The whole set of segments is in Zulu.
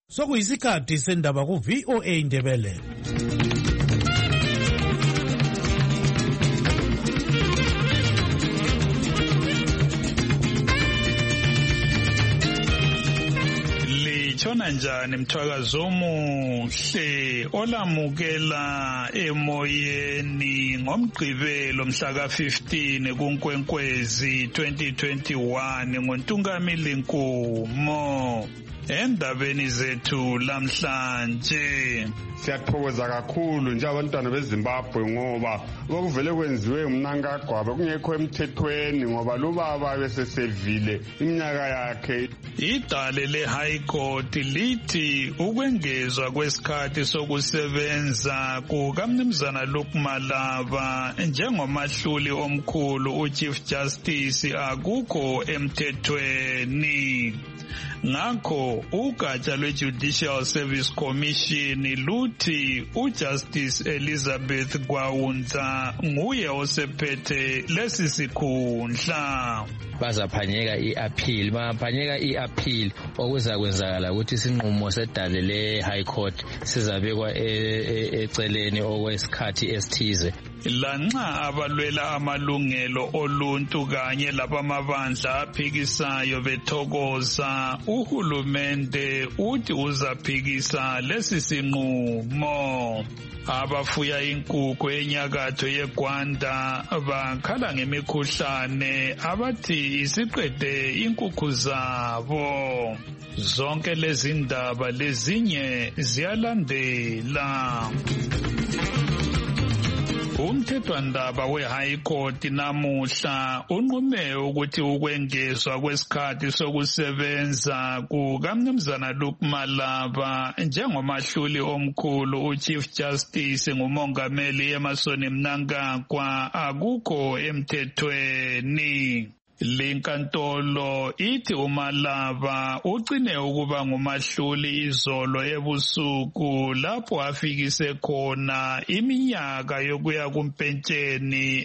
Sokuyisikhathi sendaba ku VOA Indebele. Litshona njani mthwakazi omuhle olamukela emoyeni ngomgqibelo mhla ka-15 kuNkwenkwezi 2021 ngoNtungamili Nkumo. Endabeni zethu lamhlanje siyathokoza kakhulu njengabantwana beZimbabwe ngoba okuvele kwenziwe uMnangagwa kungekho emthethweni ngoba lubaba besesevile iminyaka yakhe. Idale le-High Court lithi ukwengezwa kwesikhathi sokusebenza kukaMnumzana Luke Malaba njengomahluli omkhulu uChief Justice akukho emthethweni. Ngakho ugatsha lwe-Judicial Service Commission luthi uJustice Elizabeth Gwawunza nguye osephethe lesi sikhundla. Bazaphanyeka i-appeal bangaphanyeka i-appeal okuza kwenzakala ukuthi isinqumo sedale le-High Court sizabekwa eceleni okwesikhathi esithize. Lanxa abalwela amalungelo oluntu kanye labamabandla aphikisayo bethokoza, uhulumende uthi uzaphikisa lesi sinqumo. Abafuya inkukhu enyakatho yeGwanda bakhala ngemikhuhlane abathi isiqede inkukhu zabo. Zonke lezi ndaba lezinye ziyalandela. Umthethwandaba we-High Court namuhla unqume ukuthi ukwengezwa kwesikhathi sokusebenza kukaMnumzana Luke Malaba njengomahluli omkhulu uChief Justice nguMongameli Emmerson Mnangagwa akukho emthethweni. Linkantolo ithi uMalaba ugcine ukuba ngumahluli izolo ebusuku lapho afikise khona iminyaka yokuya kumpentsheni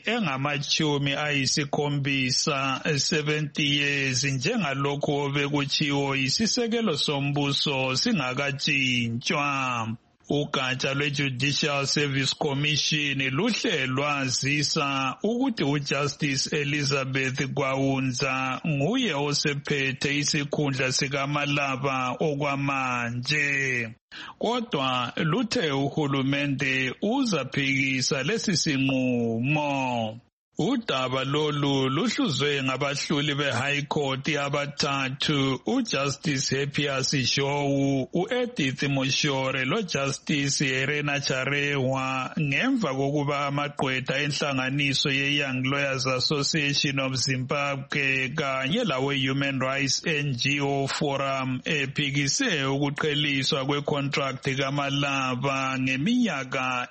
engama-70 years njengalokho bekutshiwo yisisekelo sombuso singakatshintshwa. Ugatsha lwe-Judicial Service Commission luhle lwazisa ukuthi uJustice Elizabeth Gwawunza nguye osephethe isikhundla sikaMalaba okwamanje. Kodwa luthe uhulumende uzaphikisa lesi sinqumo. Udaba lolu luhluzwe ngabahluli be-High Court abathathu, uJustice Happias Jowu, uEdith Moshore loJustice Helena Charewa ngemva kokuba amagqwetha enhlanganiso ye-Young Lawyers Association of Zimbabwe kanye lawe-Human Rights NGO Forum ephikise ukuqheliswa kwe-contract kaMalaba ngeminyaka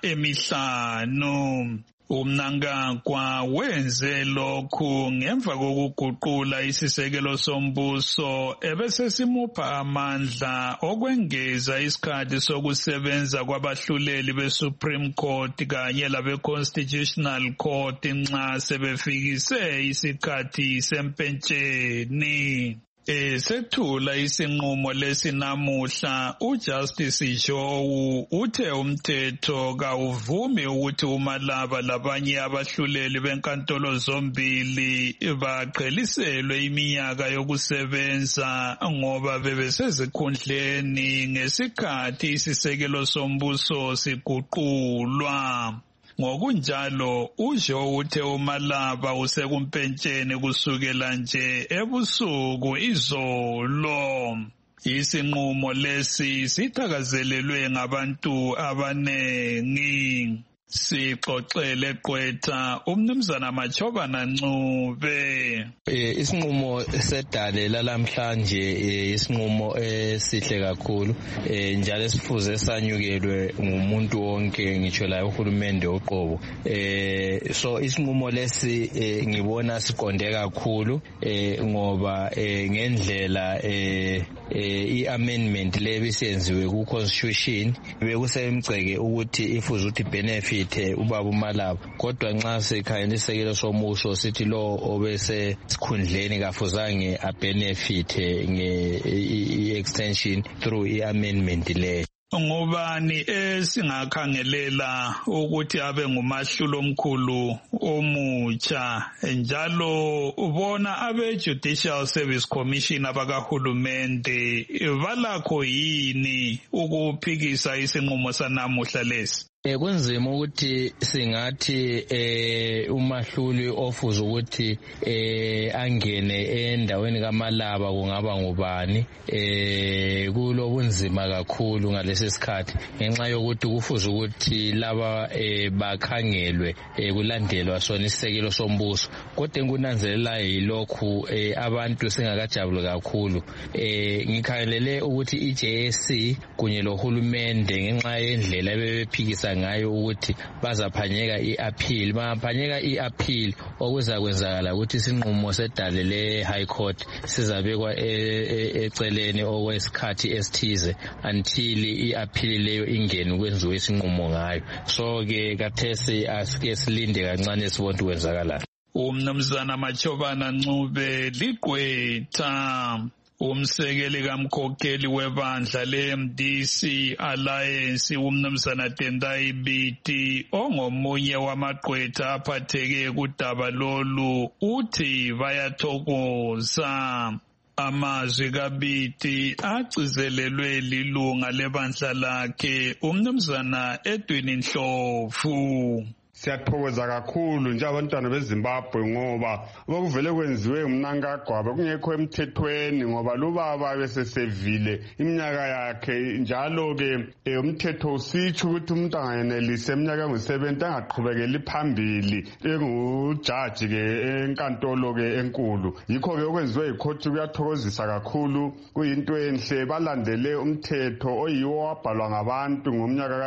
5. uMnangagwa wenze lokhu ngemva kokuguqula isisekelo sombuso ebesesimupha amandla okwengeza isikhathi sokusebenza kwabahluleli beSupreme Court kanye labe-Constitutional Court nxa sebefikise isikhathi sempentsheni. Sethula isinqumo lesinamuhla uJustice Jowu uthe umthetho kawuvumi ukuthi uMalaba labanye abahluleli benkantolo zombili baqheliselwe iminyaka yokusebenza ngoba bebesezikhundleni ngesikhathi isisekelo sombuso siguqulwa. Ngokunjalo uJowu uthe uMalaba usekumpentsheni kusukela nje ebusuku izolo. Isinqumo lesi sithakazelelwe ngabantu abanengi. Sixoxele gqwetha uMnumzana Machobana Ncube. Isinqumo sedale lalamhlanje isinqumo esihle kakhulu njalo esifuze sanyukelwe ngumuntu wonke ngitsho la uhulumende oqobo. So isinqumo lesi ngibona siqonde kakhulu ngoba ngendlela i-amendment le bisiyenziwe ku-constitution bekusemgceke ukuthi ifuze ukuthi benefit ubaba uMalaba, kodwa nxa sikhangela isekelo somuso sithi lo obese sikhundleni kafuzange abenefit extension through i-amendment leyo. Ngubani esingakhangelela ukuthi abe ngumahlulo omkhulu omutsha njalo ubona abe Judicial Service Commission abakahulumende balakho yini ukuphikisa isinqumo sanamuhla lesi? Kunzima ukuthi singathi umahluli ofuza ukuthi angene endaweni kaMalaba kungaba ngubani kulobunzima kakhulu ngalesi sikhathi ngenxa yokuthi kufuza ukuthi laba bakhangelwe kulandelwa sona isisekelo sombuso kodwa enkunanzelela yilokhu abantu singakajabule kakhulu ngikhangelele ukuthi iJSC kunye lohulumende ngenxa yendlela bebephikisa ngayo ukuthi bazaphanyeka i-appeal baphanyeka i-appeal okuza kwenzakala ukuthi isinqumo sedale le-High Court sizabekwa eceleni okwesikhathi esithize until i-appeal leyo ingene kwenziwe isinqumo ngayo so ke kathesi asike silinde kancane sibone ukwenzakalani. Umnumzana Machobana Ncube Ligqwetha umsekeli kamkhokheli webandla le-MDC Alliance umnumzana Tendai Biti ongomunye wamagqwetha aphatheke kudaba lolu uthi bayathokoza. Amazwi kaBiti agcizelelwe lilunga lebandla lakhe umnumzana Edwin Ndlovu. Siyathokoza kakhulu nje abantwana beZimbabwe ngoba okuvele kwenziwe uMnangagwa kungekho emthethweni ngoba lubaba besesevile iminyaka yakhe njalo ke umthetho usitsho ukuthi umuntu angayenelise eminyaka engu-70 angaqhubekeli phambili engujaji ke enkantolo ke enkulu yikho ke okwenziwe ikhoti kuyathokozisa kakhulu kuyinto enhle balandele umthetho oyiwo wabhalwa ngabantu ngomnyaka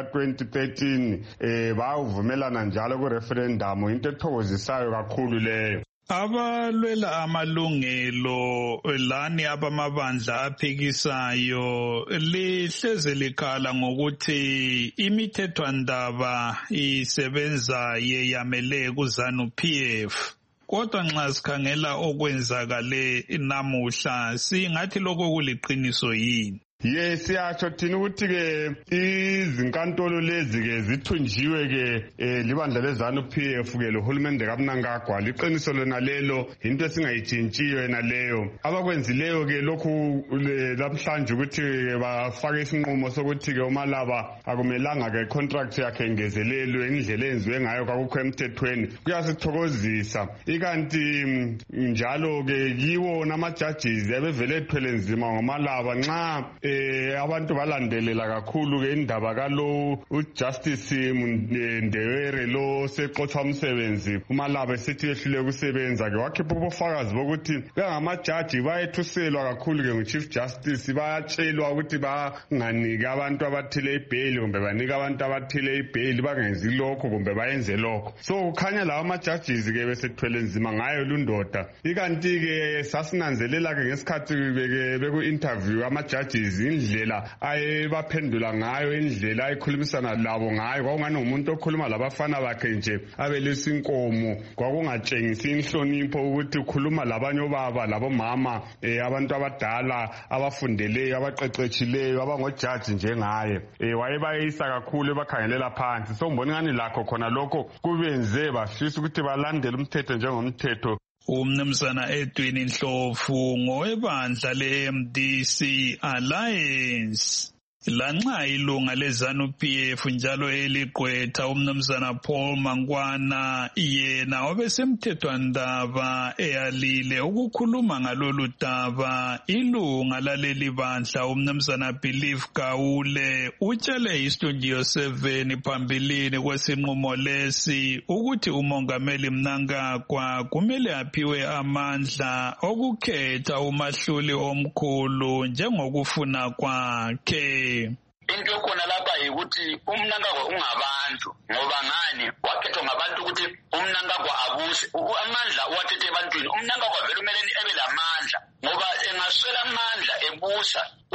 ka-2013 bawuvumelana njalo ku-referendum into ethokozisayo kakhulu leyo. Abalwela amalungelo lani abamabandla aphikisayo lihleze likhala ngokuthi imithethwandaba isebenza yeyamele kuZANU PF. Kodwa nxa sikhangela okwenzakale namuhla singathi lokho kuliqiniso yini? Yes, siyatsho thina ukuthi ke izinkantolo lezi ke zithunjiwe ke libandla leZANU PF ke lohulumende kaMnangagwa liqiniso lona lelo into esingayitshintshiyo yena leyo abakwenzileyo ke lokhu lamhlanje ukuthi bafake isinqumo sokuthi ke uMalaba akumelanga ke contract yakhe ingezelelwe indlela enziwe ngayo kakukho emthethweni kuyasithokozisa ikanti njalo ke yiwo namajudges abevele ethwele nzima ngoMalaba nxa abantu balandelela kakhulu ke indaba kalo uJustice Ndewere lo seqothwa umsebenzi uMalaba esithi yehlule ukusebenza ke wakhipha ubufakazi bokuthi bengamajaji bayethuselwa kakhulu ke nguChief Justice bayatshelwa ukuthi banganiki abantu abathile ibail kumbe banika abantu abathile ibail bangenzi lokho kumbe bayenze lokho so kukhanya lawa amajudges ke besethwele nzima ngayo lundoda ikanti ke sasinanzelela ke ngesikhathi beku interview amajudges indlela ayebaphendula ngayo indlela ayikhulumisana labo ngayo kwakungani umuntu okhuluma labafana bakhe nje abelesinkomo kwakungatshengisi inhlonipho ukuthi ukhuluma labanye obaba labomama abantu abadala abafundeleyo abaqeqetshileyo abangojaji njengaye wayebayisa kakhulu bakhangelela phansi so ngibona ngani lakho khona lokho kubenze bafisa ukuthi balandele umthetho njengomthetho. Umnumzana Edwin Ndlovu ngowebandla le-MDC Alliance. Lanxa ilunga leZANU PF njalo eligqwetha umnumzana Paul Mangwana yena obesemthethwandaba eyalile ukukhuluma ngalolu daba ilunga laleli bandla umnumzana Believe Gawule utshele iStudio 7 phambilini kwesinqumo lesi ukuthi umongameli Mnangagwa kumele aphiwe amandla okukhetha umahluli omkhulu njengokufuna kwakhe. Into khona lapha yikuthi uMnangagwa ungabantu ngoba ngani wakhethwa ngabantu ukuthi uMnangagwa abuse amandla wathethe ebantwini uMnangagwa vele kumele ebe lamandla ngoba engaswela amandla ebusa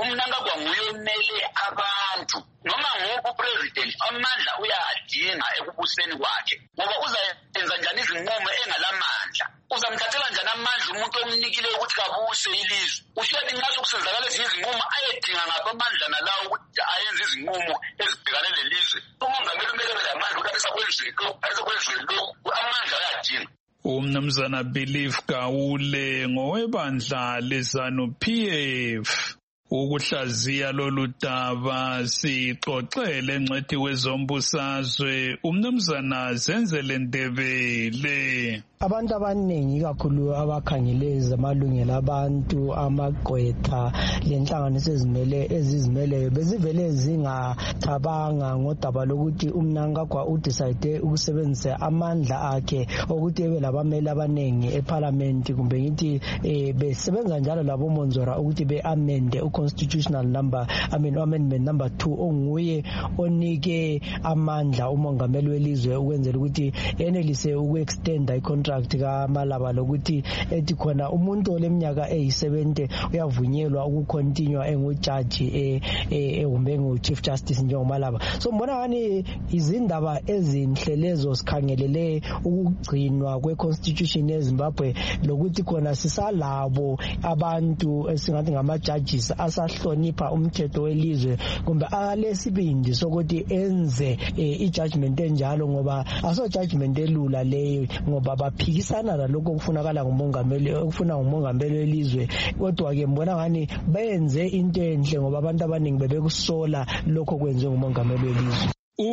uMnangagwa nguye omele abantu noma nguphi upresident amandla uyadinga ekubuseni kwakhe ngoba uzayenza njani izinqumo engalamandla uzamthathela njani amandla umuntu omnikile ukuthi kabuse ilizwe usiyathi nxa sokusenzakala izinqumo ayedinga ngapha amandla nalawo ukuthi ayenze izinqumo ezibhekane lelizwe umongameli kumele amandla ukuthi abesakwenzweni lokhu amandla ayadinga. Umnumzana Belief Gawule ngowebandla leZANU-PF ukuhlaziya lolu daba sixoxele ngcwethi wezombusazwe umnumzana Zenzele Ndebele. Abantu abaningi kakhulu abakhangele zamalungelo abantu amagqwetha lenhlanganiso ezizimele bezivele zingathabanga ngodaba lokuthi uMnangagwa udecide ukusebenzisa amandla akhe ukuthi ebe labameli abaningi eParliament kumbe ngithi besebenza njalo labo Monzora ukuthi beamende uconstitutional amendment number 2 onguye onike amandla umongameli welizwe ukwenzela ukuthi enelise ukuextenda icontract kaMalaba lokuthi ethi khona umuntu oleminyaka eyi70 uyavunyelwa ukucontinue engujaji kumbe ngu-Chief Justice njengoMalaba. So mbona ngani izindaba ezinhlelezo sikhangelele ukugcinwa kwe-constitution eZimbabwe lokuthi khona sisalabo abantu esingathi ngama-judges asahlonipha umthetho welizwe kumbe alesibindi sokuthi enze i-judgment enjalo ngoba aso-judgment elula leyo ngoba baphikisana lalokho okufunakala ngumongameli okufuna ngumongameli welizwe kodwa ke mbona ngani benze into enhle ngoba abantu abaningi bebekusola lokho kwenziwe ngumongameli welizwe.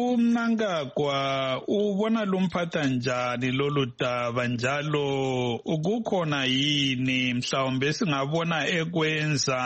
uMnangagwa ubona lumphatha njani lolu daba njalo kukhona yini mhlawumbe singabona ekwenza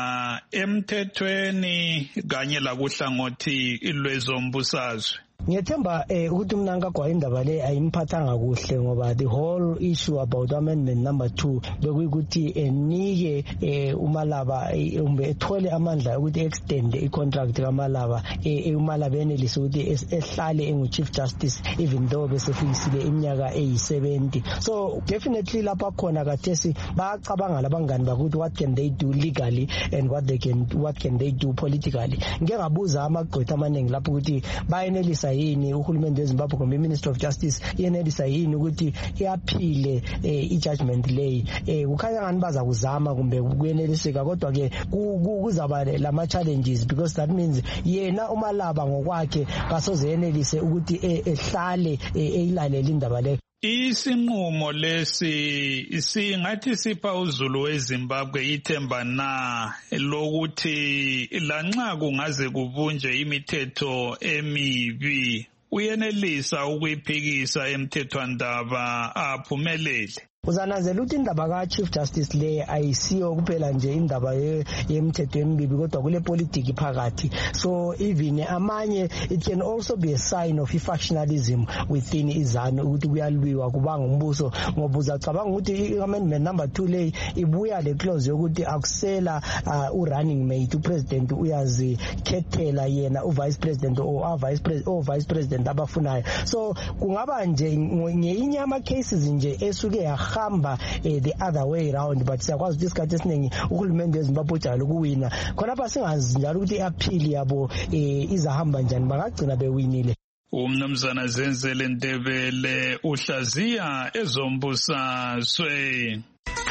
emthethweni kanye lakuhlangothi lwezombusazwe? Ngiyethemba ukuthi uMnangagwa indaba le ayimphathanga kuhle ngoba the whole issue about amendment number 2 bekuyikuthi enike uMalaba umbe ethole amandla ukuthi extend icontract kaMalaba uMalaba enelise ukuthi ehlale engu-Chief Justice even though besefikisile iminyaka eyi70. So definitely lapha khona kathesi bayacabanga labangani bakuthi what can they do legally and what can they do politically. Ngeke ngabuza amagqwetha amaningi lapho ukuthi bayenelisa yini uhulumende weZimbabwe kumbe iMinistry of Justice yenelisa yini ukuthi iyaphile i-judgment lay. Kukhanya ngani baza kuzama kumbe kuyeneliseka kodwa ke kuzaba lama challenges because that means yena uMalaba ngokwakhe kasoze yenelise ukuthi ehlale eyilalela indaba le. Isinqumo lesi singathi sipha uZulu weZimbabwe ithemba na lokuthi lanxa kungaze kubunjwe imithetho emibi uyenelisa ukuyiphikisa emthethwandaba aphumelele. Uzananzela ukuthi indaba ka-Chief Justice le ayisiyo kuphela nje indaba yemthetho emibi kodwa kule politiki phakathi. So even amanye it can also be a sign of factionalism within iZANU ukuthi kuyalwiwa kubanga umbuso ngoba uzacabanga ukuthi amendment number 2 le ibuya le clause yokuthi akusela running mate upresident uyazikhethela yena uvice president or vice president abafunayo. So kungaba nje ngeyinye ama cases nje esuke hamba the other way around but siyakwazi ukuthi isikhathi esiningi uhulumende weZimbabwe ujayele ukuwina khonapha singazi njalo ukuthi i-appeal yabo izahamba njani bangagcina bewinile. Umnumzana Zenzele Ndebele uhlaziya ezombusazwe.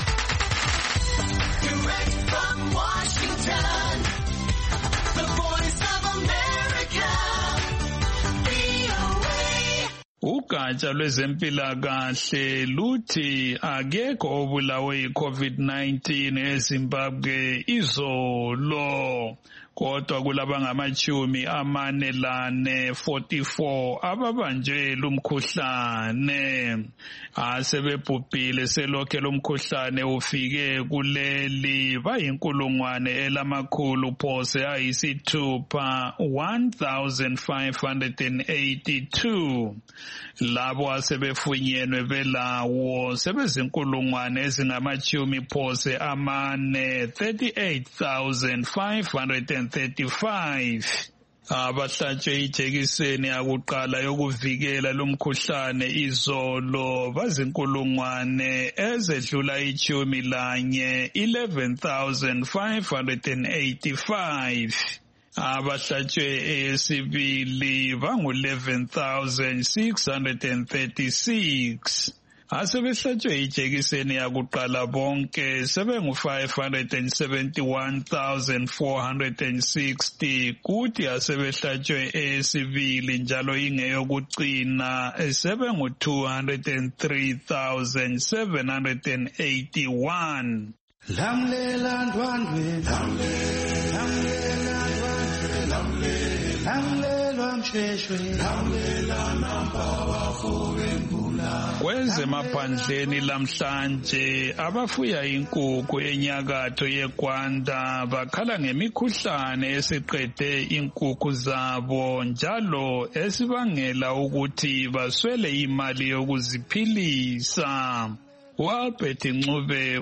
Ugatsha lwezempilakahle luthi akekho obulawe yi-COVID-19 eZimbabwe izolo kodwa kulabangama-44 ababanjwe lumkhuhlane asebebhubhile selokhe lumkhuhlane ufike kuleli bayinkulungwane elamakhulu phose ayisithupha 1582 labo asebefunyenwe belawo sebezinkulungwane ezingamachumi phose amane 38,535 Abahlatshwe ijekiseni yakuqala yokuvikela lumkhuhlane izolo bazinkulungwane ezedlula 11,585. Abahlatshwe eyesibili bangu-11,636. Asebehlatshwe ijekiseni yakuqala bonke sebengu-571,460 kuthi asebehlatshwe eyesibili njalo ingeyokucina sebengu-203,781. Lamlela ndwandwe, lamlela msheshwe, lamlela nampabafowembula. Kwezemaphandleni lamhlanje abafuya inkukhu enyakatho yeGwanda bakhala ngemikhuhlane esiqede inkukhu zabo njalo esibangela ukuthi baswele imali yokuziphilisa. Albert Ncube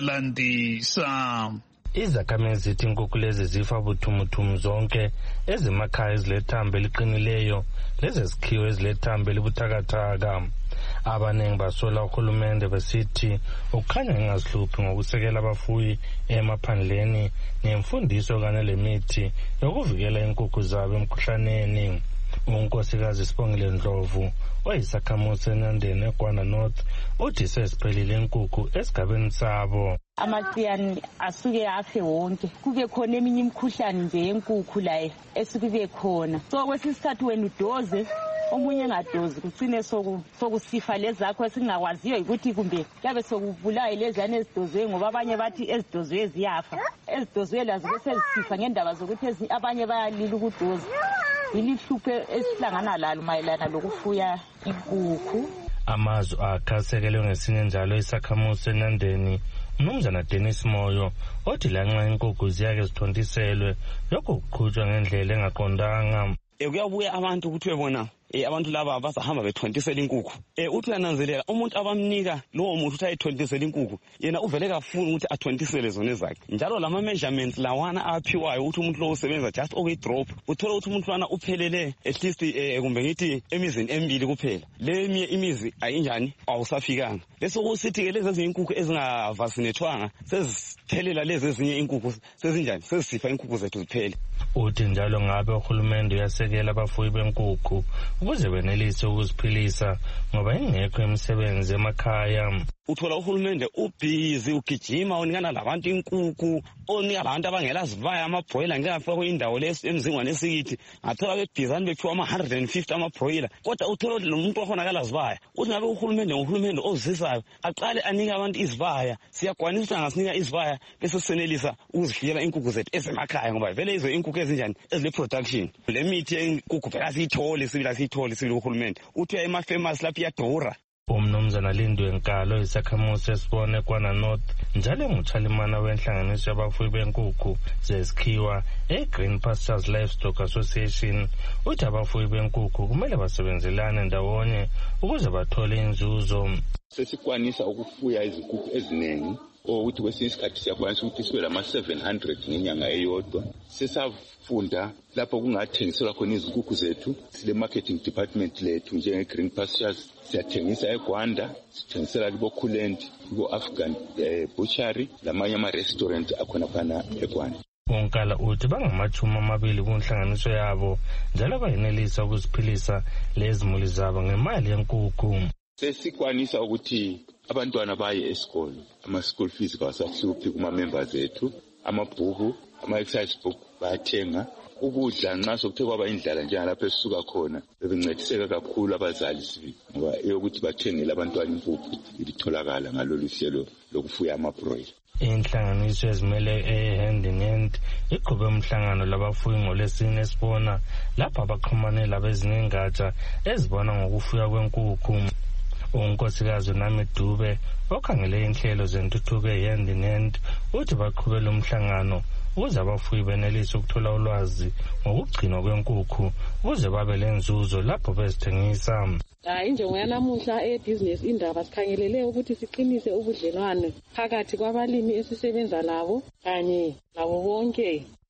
uyalandisa. Izakhamizi zithi inkukhu lezi zifa buthumuthum zonke ezemakhaya ezilethambo eliqinileyo lezezikhiwo ezilethambo elibuthakathaka. Abaningi basola uhulumende besithi ukhanya engazihluphi ngokusekela abafuyi emaphandleni nemfundiso kanye lemithi yokuvikela inkukhu zabo emkhuhlaneni. Unkosikazi Sibongile Ndlovu oyisakhamuzi eNandeni eGwanda North uthi sesiphelile inkukhu esigabeni sabo. Amatsiyane asuke afe wonke, kube khona eminye imikhuhlane nje yenkukhu la esikube khona. So kwesisikhathi wena udoze omunye engadozi kucine sokusifa lezakho esingakwaziyo ukuthi kumbe kuyabe sokubulaye leziyane ezidozwe ngoba abanye bathi ezidozwe ziyafa. Ezidozwe lazo bese zisifa ngendaba zokuthi abanye bayalila ukudoza. Ilihluphe esihlangana lalo mayelana lokufuya inkukhu. Amazwi akhasekelwe ngesinye njalo isakhamuzi eNandeni uMnumzana Dennis Moyo othi lanxa inkukhu ziyake zithontiselwe lokho kuqhutshwa ngendlela engaqondanga. Kuyabuya abantu ukuthi bona abantu laba basahamba bethontisela inkukhu. Uthi uyananzelela umuntu abamnika lowo muntu uthi ayithontisela inkukhu yena uvele kafuna ukuthi athontisele zona zakhe. Njalo lama measurements lawana aphiwayo ukuthi umuntu lo usebenza just okwi-drop. Uthola ukuthi umuntu lana uphelele at least kumbe ngithi emizini emibili kuphela. Le imizi ayinjani awusafikanga. Bese kusithi ke lezi ezinye inkukhu ezingavasinethwanga sezithelelela lezi ezinye inkukhu sezinjani sezisifa inkukhu zethu ziphele. Uthi njalo ngabe uhulumende uyasekela abafuyi benkukhu ukuze benelise ukuziphilisa ngoba ingekho imisebenzi emakhaya. Uthola uhulumende ubhizi ugijima unikana labantu inkukhu onika labantu abangela zivaya amabroiler ngekafika kwindawo lesi emzingwane esikithi ngathola bebhizani bephiwa ama-150 amabroiler kodwa uthola lo muntu wakhonakala zivaya uthi ngabe uhulumende ozisayo aqale anike abantu izivaya siyakwanisa ngasinika izivaya bese senelisa ukuzifikela inkukhu zethu ezemakhaya ngoba vele izo inkukhu ezinjani ezile-production le mithi yenkukhu phela siyithole uhulumende uthi ema-famous lapho iyadura. Umnumzana Lindwe Nkalo isakhamuzi esibone eGwanda North njalo engutshalimana wenhlanganiso yabafuyi benkukhu zezikhiwa eGreen Pastures Livestock Association uthi abafuyi benkukhu kumele basebenzelane ndawonye ukuze bathole inzuzo. Sesikwanisa ukufuya izinkukhu eziningi ukuthi kwesinye isikhathi siyakwanisa ukuthi sibe lama-700 ngenyanga eyodwa. Sesafunda lapho kungathengiselwa khona izinkukhu zethu. Sile marketing department lethu njenge-Green Pastures siyathengisa eGwanda, sithengisela kibo-Kuland, kibo-African Butchery lamanye ama-restaurant akhona khona eGwanda. Unkala uthi bangama-20 kunhlanganiso yabo njalo bayenelisa ukuziphilisa lezimuli zabo ngemali yenkukhu. Sesikwanisa ukuthi abantwana baye esikolo, ama-school fees kawasahluphi kuma-members ethu, amabhuku, ama-exercise book bayathenga. Ukudla nxa sokuthe kwaba indlala njengalapho esisuka khona bebencediseka kakhulu abazali sibili ngoba eyokuthi bathengele abantwana inkukhu ilitholakala ngalolu hlelo lokufuya amabroiler. Inhlanganiso ezimele hand in hand iqhube umhlangano labafuyi ngolesine esibona lapho abaxhumane labezinye ingatsha ezibona ngokufuya kwenkukhu. Unkosikazi Nami Dube okhangele inhlelo zentuthuko hand in hand uthi baqhubela umhlangano ukuze abafuyi benelise ukuthola ulwazi ngokugcinwa kwenkukhu ukuze babe lenzuzo lapho bezithengisa. Injongo yanamuhla ebhizinesi indaba sikhangelele ukuthi siqinise ubudlelwane phakathi kwabalimi esisebenza labo kanye labo bonke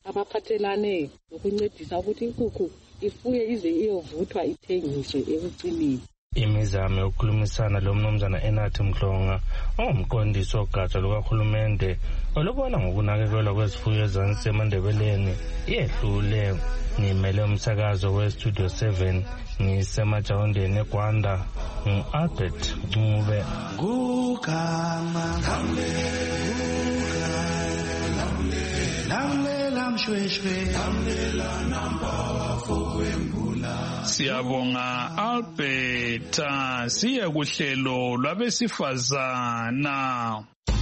abaphathelane nokuncedisa ukuthi inkukhu ifuye ize iyovuthwa ithengiswe ekucineni. Imizamo yokukhulumisana lo mnumzana Enathi Mhlonga ongumqondisi wogatsha lukahulumende olubona ngokunakekelwa kwezifuyo ezansi eMandebeleni yehlule. Ngimele umsakazo weStudio 7 ngisemajawundeni eGwanda ngu-Albert Ncube. Siyabonga Albert. Siye kuhlelo lwabesifazana.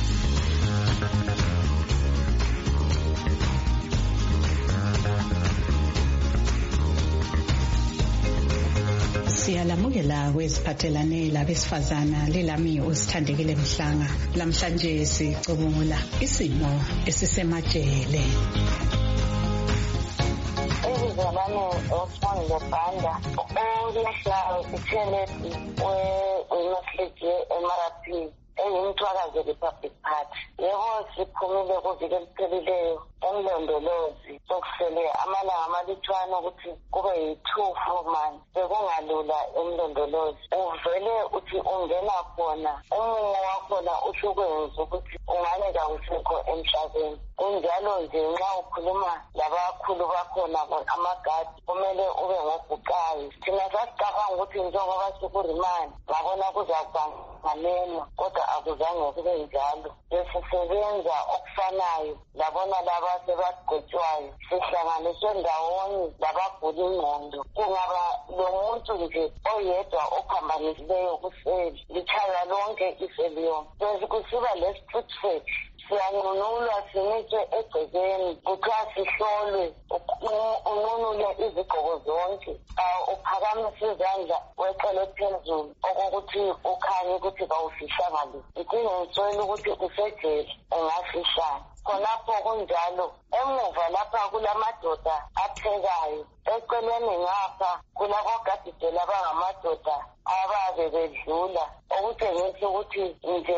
Siyalamukela kweziphathelane labesifazana lelami uSithandekile Mhlanga. Lamhlanje sicubungula isimo esisemajele. Ezizalane osifundile banda olahla itheleti we-University MRP eyimthwakazi Republic Party. Yebo siphumile kuviki eliphelileyo emlondolozi sokusele amalanga amalutshwana ukuthi kube yi-2 full months bekungalula emlondolozi. Uvele uthi ungena khona umunye wakhona uhlukwenza ukuthi ungane kawusekho emhlabeni. Kunjalo nje nxa ukhuluma labakhulu bakhona amagadi kumele ube ngobucayi. Thina sasicabanga ukuthi njengoba sikurimani ngabona kuzakubanganeno kodwa akuzange kube njalo. Besisebenza okufanayo labona laba sebagcotshwayo sihlanganiswe ndawonye labagula ingqondo. Kungaba lo muntu nje oyedwa ophambanisileyo kuseli lichaya lonke iseli yonke. Besikusiba lesifutfet siyanqunulwa siniswe egcekeni kuthiwa sihlolwe unqunule izigqoko zonke uphakamise izandla weqele phezulu okokuthi ukhanye ukuthi kawufihlanga le. Idinge ngitswele ukuthi usejele ungafihlanga. Khonapho kunjalo emuva lapha kulamadoda aphekayo eceleni ngapha kulabogadidela abangamadoda ababe bedlula okutshengisa ukuthi nje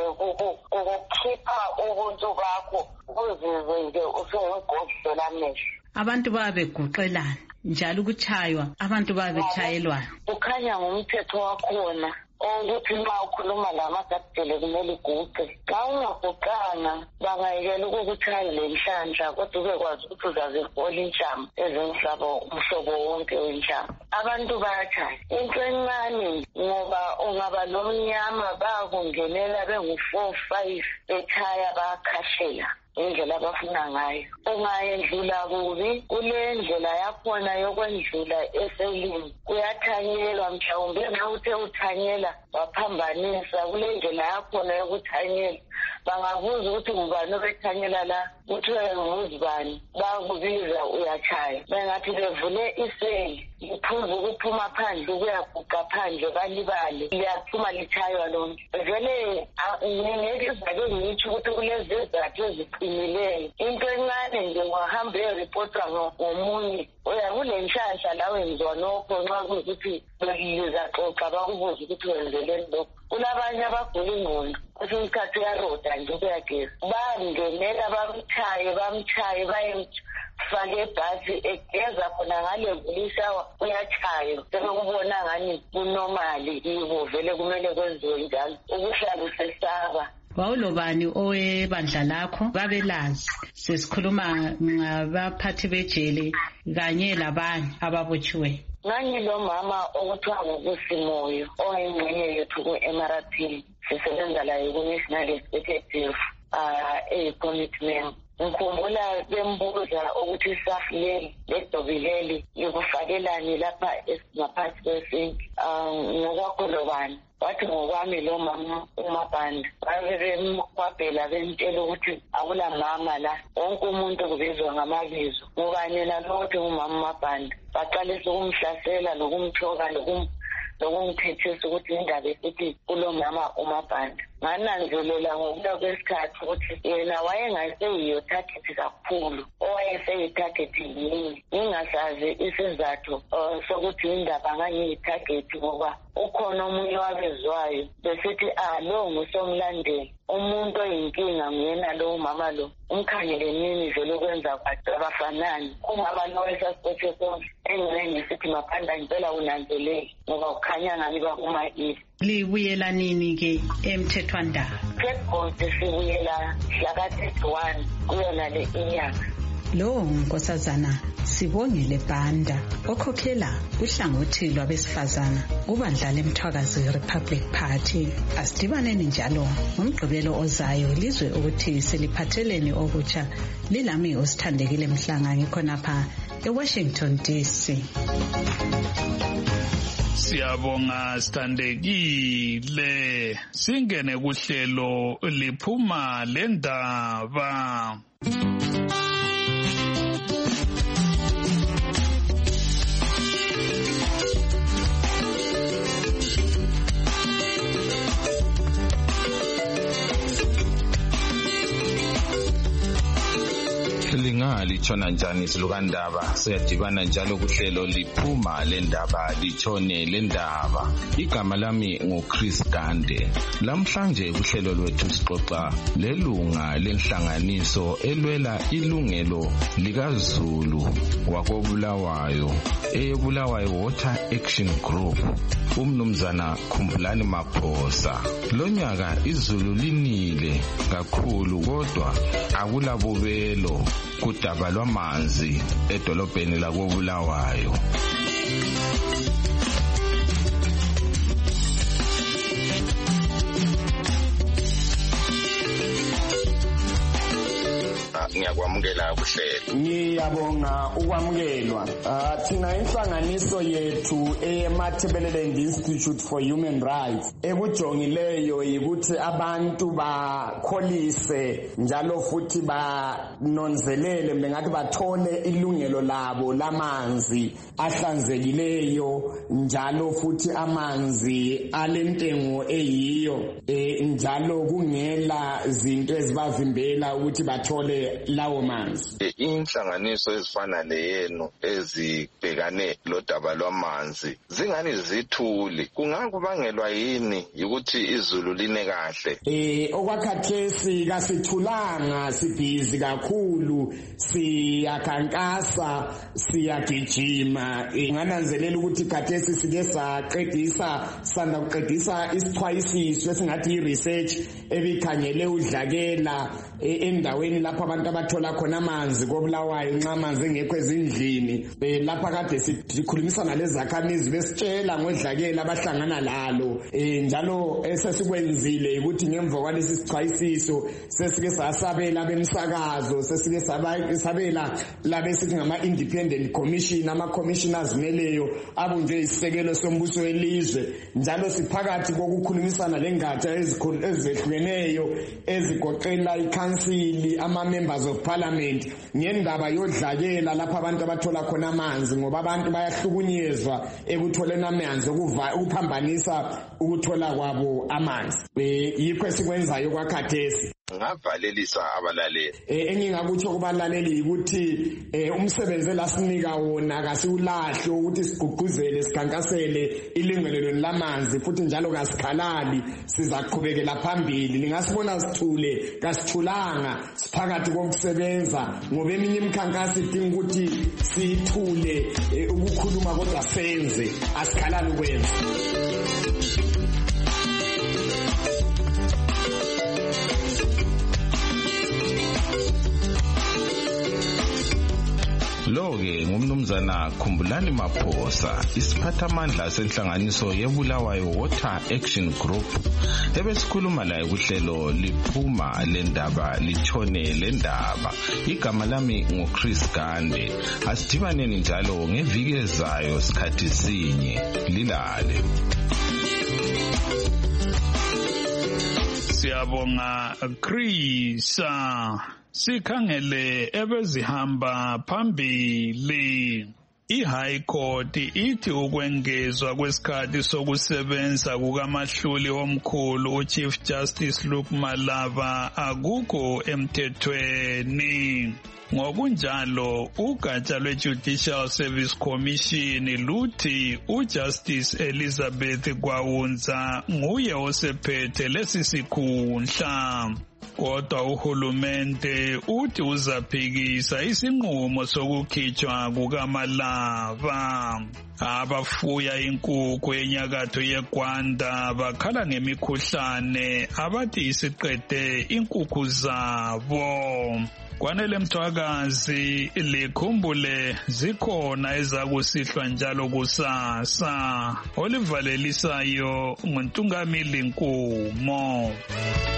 ukukhipha ubuntu bakho uzizwe nje usungumgodlo lamehlo. Abantu babeguqelana njalo ukuchaywa abantu babechayelwana. Ukhanya ngumthetho wakhona ukuthi nxa ukhuluma lamagadidela kumele uguqe. Xa ungaguqanga bangayekela ukukuthaya lenhlanhla kodwa ubekwazi ukuthi uzazihola inhlamba ezemhlaba umhlobo wonke wenhlamba. Abantu bayachaya into encane ngoba ungaba lomnyama bakungenela bengu-4, 5 bechaya bayakhashela indlela abafuna ngayo. Ungayendlula kubi kule ndlela yakhona yokwendlula eselini kuyathanyelwa mhlawumbe nxa uthe uthanyela waphambanisa kule ndlela yakhona yokuthanyela bangabuza ukuthi ngubani obethanyela la kuthiwe nguzibani bakubiza uyachaya. Bengathi bevule iseli liphuza ukuphuma phandle ukuyaguqa phandle balibale liyaphuma lichaywa lonke. Vele ngeke izake ngitsho ukuthi kulezi izathu eziqinileyo. Into encane nje ngahamba eyeripotwa ngomunye kule nhlahla la wenziwa nokho nxa kuyukuthi lizaxoxa bakubuza ukuthi wenzeleni lokho. Kulabanye abagula ingqondo kwesinye isikhathi uyaroda nje kuyageza bangenela bamchaye bayemfake ebhasi egeza khona ngale vulishawa uyachaya sebekubona ngani kunomali yibo vele kumele kwenziwe njalo ukuhlala usesaba. Wawulobani owebandla lakho babelazi sesikhuluma ngabaphathi bejele kanye labanye ababotshiweyo? Ngangilomama okuthiwa nguKusimoyo oyingxenye yethu ku-MRP sisebenza layo ku-National Executive commitment. Ngikhumbula bembuza ukuthi isafu leli ledobileli likufakelani lapha ngaphansi kwesinki ngokwakho lobani. Wathi ngokwami lo mama uMabhanda babemkwabhela bemtshela ukuthi akulamama la wonke umuntu kubizwa ngamabizo ngobani nalokuthi umama uMabhanda baqalisa ukumhlasela nokumthoka nokumthethisa ukuthi indaba esithi kulo mama uMabhanda. ngananzelela ngokuya kwesikhathi ukuthi yena wayengaseyiyo target kakhulu, owayeseyi-target yini. Ngingasazi isizathu sokuthi indaba ngangiyi-target ngoba ukhona omunye wabezwayo besithi lo ngusomlandeli, umuntu oyinkinga nguyena lo umama lo, umkhangele nini nje lokwenza kwakhe abafanani. Umama lo esasiphethe konke engisithi maphanda ngicela unanzelele ngoba ukhanya ngani bakumayile. Libuyela nini-ke emthethwandaba? Kebhodi sibuyela hlaka-31 kuyona le inyanga. Lo Nkosazana Sibongile Banda okhokhela uhlangothi lwabesifazana kubandla leMthwakazi Republic Party. Asidibaneni njalo ngomgqibelo ozayo lizwe ukuthi seliphatheleni okutsha. Lilami Usithandekile Mhlanga ngikhonapha eWashington DC. Siyabonga Sithandekile. Singene kuhlelo liphuma lendaba. Litshona njani isilukandaba? Siyadibana njalo kuhlelo liphuma lendaba litshone lendaba. Igama lami nguChris Gande. Lamhlanje kuhlelo lwethu sixoxa lelunga lenhlanganiso elwela ilungelo likaZulu wakobulawayo eBulawayo Water Action Group, umnumzana Khumbulani Maphosa. Lonyaka izulu linile kakhulu kodwa akulabubelo kudaba lwamanzi edolobheni lakobulawayo. Ngiyakwamukela kuhlelo. Ngiyabonga ukwamukelwa. Thina inhlanganiso yethu eMathebelele Institute for Human Rights ekujongileyo ukuthi abantu bakholise njalo futhi banonzelele bengathi bathole ilungelo labo lamanzi ahlanzekileyo njalo futhi amanzi alentengo eyiyo njalo kungela zinto ezibavimbela ukuthi bathole lawo manzi. Inhlanganiso ezifana leyenu ezibhekane lodaba lwamanzi zingani zithuli, kungakubangelwa yini ukuthi izulu line kahle? Okwakhathesi kasithulanga, sibhizi kakhulu, siyakhankasa, siyagijima. Ngananzelela ukuthi khathesi sike sanda kuqedisa isixwayisiso esingathi i-research ebikhangele udlakela endaweni lapha abantu abathola khona amanzi kobulawayo nxa amanzi engekho ezindlini. Lapha kade sikhulumisana lezakhamizi besitshela ngodlakela abahlangana lalo, njalo esesikwenzile ukuthi ngemva kwalesi sixwayisiso sesike sasabela bemsakazo, sesike sabela labesithi ngama-independent commission, ama-commission azimeleyo abunjwe isisekelo sombuso welizwe. Njalo siphakathi kokukhulumisana lengatsha ezehlukeneyo ezigoqela ikhansili, ama-members of parliament ngendaba yodlakela lapha abantu abathola khona amanzi, ngoba abantu bayahlukunyezwa ekutholeni amanzi ukuphambanisa ukuthola kwabo amanzi. Yikho esikwenzayo kwakhathesi. Ngavalelisa abalaleli. Engingakutsho kubalaleli ukuthi umsebenzi elasinika wona kasiwulahle ukuthi sigqugquzele sikhankasele ilungelo lamanzi futhi njalo kasikhalali, sizaqhubekela phambili. Lingasibona sithule, kasithulanga siphakathi kokusebenza ngoba eminye imikhankaso idinga ukuthi sithule ukukhuluma kodwa senze, asikhalali ukwenza. Lo-ke ngumnumzana Khumbulani Maphosa, isiphathamandla senhlanganiso yeBulawayo Water Action Group, ebesikhuluma laye kuhlelo liphuma lendaba litshone lendaba. Igama lami nguChris Gande. Asidibaneni njalo ngeviki ezayo sikhathi sinye. Lilale. Siyabonga Chris. Sikhangele ebezihamba phambili. I-High Court ithi ukwengezwa kwesikhathi sokusebenza kukaMahluli omkhulu uChief Justice Luke Malaba akukho emthethweni. Ngokunjalo, ugatsha lwe-Judicial Service Commission luthi uJustice Elizabeth Gwawunza nguye osephethe lesi sikhundla. Kodwa uhulumende uthi uzaphikisa isinqumo sokukhitshwa kukaMalaba. Abafuya inkukhu enyakatho yeGwanda bakhala ngemikhuhlane abathi isiqede inkukhu zabo. Kwanele Mthwakazi likhumbule zikhona ezakusihlwa njalo kusasa. Olivalelisayo nguNtungamili Nkumo.